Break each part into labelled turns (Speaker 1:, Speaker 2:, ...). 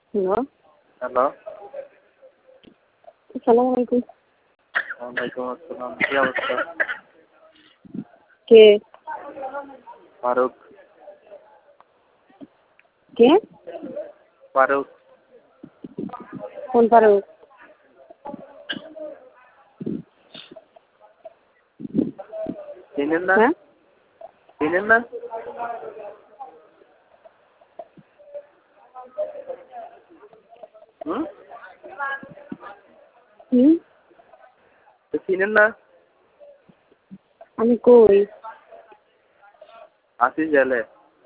Speaker 1: Hello.
Speaker 2: Hello.
Speaker 1: আসসালামু আলাইকুম।
Speaker 2: ওয়ালাইকুম আসসালাম। কি অবস্থা?
Speaker 1: কে?
Speaker 2: ফারুক।
Speaker 1: কে?
Speaker 2: ফারুক।
Speaker 1: কোন ফারুক?
Speaker 2: চিনেন না?
Speaker 1: হ্যাঁ?
Speaker 2: চিনেন না? হুম?
Speaker 1: হুম?
Speaker 2: চিনেন না?
Speaker 1: আমি কই?
Speaker 2: আছি জেলে।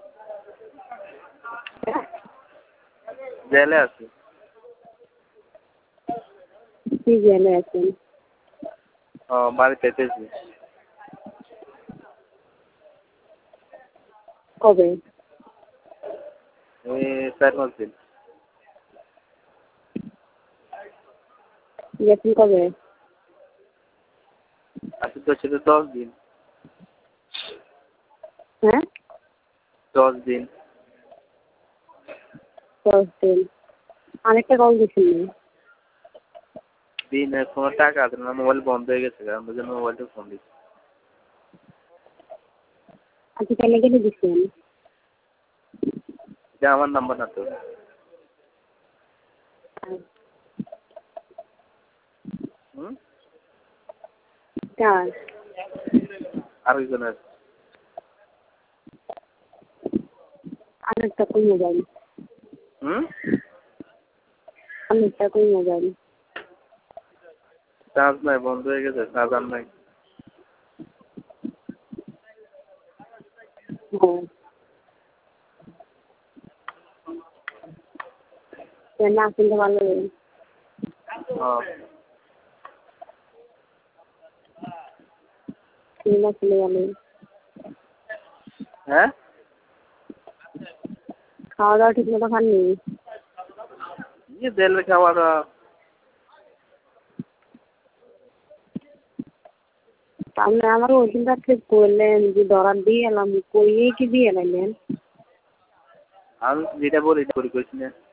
Speaker 2: জেলে আছি।
Speaker 1: কি জেলে আছেন?
Speaker 2: বাড়িতে এসেছি।
Speaker 1: কবে?
Speaker 2: এই 4-5 দিন।
Speaker 1: গেছেন কবে?
Speaker 2: আজকে তো ছিল 10 দিন।
Speaker 1: হ্যাঁ?
Speaker 2: 10 দিন।
Speaker 1: 10 দিন। আরেকটা কল দিছিলেন।
Speaker 2: দিন কোনো টাকা আছে না, মোবাইল বন্ধ হয়ে গেছে। আমি বুঝলাম মোবাইলটা ফোন দিচ্ছি।
Speaker 1: আপনি কেন কেটে দিচ্ছেন?
Speaker 2: এটা আমার নাম্বার না তো। হুম?
Speaker 1: কার?
Speaker 2: আরেকজনের।
Speaker 1: আরেকটা কোন মোবাইল?
Speaker 2: হুম?
Speaker 1: আরেকটা কোন মোবাইল?
Speaker 2: চার্জ নাই, বন্ধ হয়ে গেছে, চার্জার নাই।
Speaker 1: হ্যাঁ। কেন আসেন তো ভালো? কেন আসলে ভালো?
Speaker 2: হ্যাঁ?
Speaker 1: খাওয়া দাওয়া ঠিক মতো খাননি?
Speaker 2: জেলের খাওয়াটা
Speaker 1: তাহলে আমারও ওই দিন রাত্রে করলেন যে দরার দিয়ে এলাম, কইয়ে কি দিয়ে এলাইলেন?
Speaker 2: আমি যেটা বলি করি কইছি না।